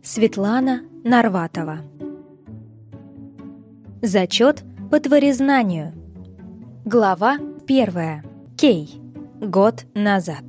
Светлана Нарватова. Зачет по творезнанию. Глава 1. Кей. Год назад.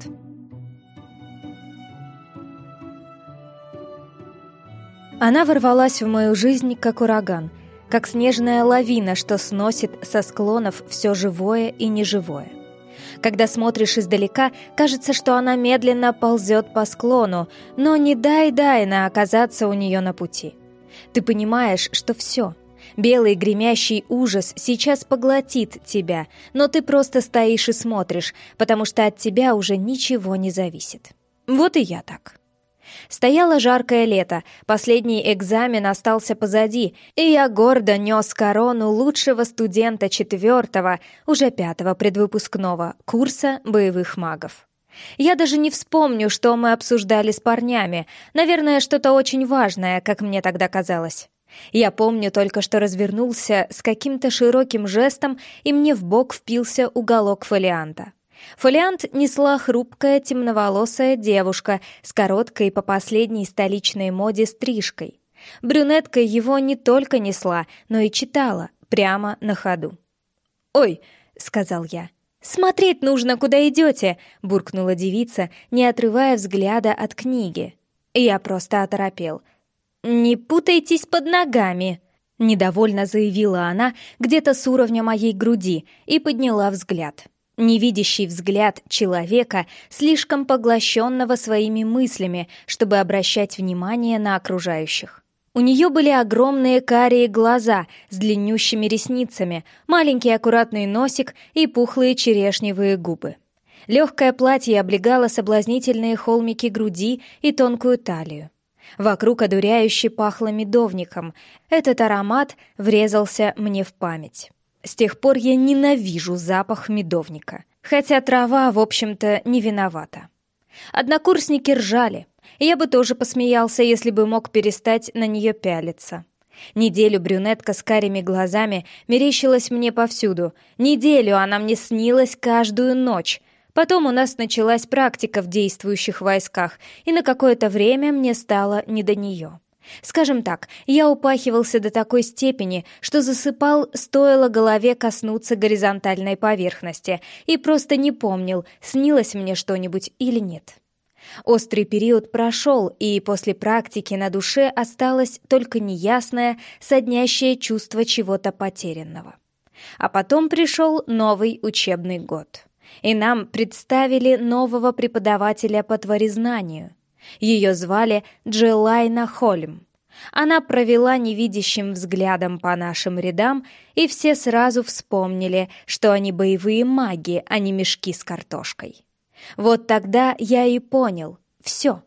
Она ворвалась в мою жизнь, как ураган, как снежная лавина, что сносит со склонов все живое и неживое. Когда смотришь издалека, кажется, что она медленно ползет по склону, но не дай на оказаться у нее на пути. Ты понимаешь, что все. Белый гремящий ужас сейчас поглотит тебя, но ты просто стоишь и смотришь, потому что от тебя уже ничего не зависит. Вот и я так. Стояло жаркое лето, последний экзамен остался позади, и я гордо нес корону лучшего студента 4-го, уже 5-го предвыпускного курса боевых магов. Я даже не вспомню, что мы обсуждали с парнями, наверное, что-то очень важное, как мне тогда казалось. Я помню только, что развернулся с каким-то широким жестом, и мне в бок впился уголок фолианта. Фолиант несла хрупкая темноволосая девушка с короткой по последней столичной моде стрижкой. Брюнетка его не только несла, но и читала, прямо на ходу. «Ой!» — сказал я. «Смотреть нужно, куда идете!» — буркнула девица, не отрывая взгляда от книги. Я просто оторопел. «Не путайтесь под ногами!» — недовольно заявила она где-то с уровня моей груди и подняла взгляд. Невидящий взгляд человека, слишком поглощенного своими мыслями, чтобы обращать внимание на окружающих. У нее были огромные карие глаза с длиннющими ресницами, маленький аккуратный носик и пухлые черешневые губы. Легкое платье облегало соблазнительные холмики груди и тонкую талию. Вокруг одуряюще пахло медовником. Этот аромат врезался мне в память. С тех пор я ненавижу запах медовника, хотя трава, в общем-то, не виновата. Однокурсники ржали. Я бы тоже посмеялся, если бы мог перестать на нее пялиться. Неделю брюнетка с карими глазами мерещилась мне повсюду. Неделю она мне снилась каждую ночь. Потом у нас началась практика в действующих войсках, и на какое-то время мне стало не до нее. Скажем так, я упахивался до такой степени, что засыпал, стоило голове коснуться горизонтальной поверхности, и просто не помнил, снилось мне что-нибудь или нет. Острый период прошел, и после практики на душе осталось только неясное, соднящее чувство чего-то потерянного. А потом пришел новый учебный год, и нам представили нового преподавателя по творезнанию. Ее звали Джелайна Хольм. Она провела невидящим взглядом по нашим рядам, и все сразу вспомнили, что они боевые маги, а не мешки с картошкой. Вот тогда я и понял. Все.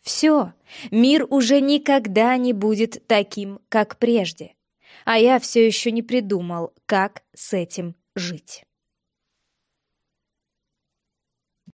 Мир уже никогда не будет таким, как прежде. А я все еще не придумал, как с этим жить.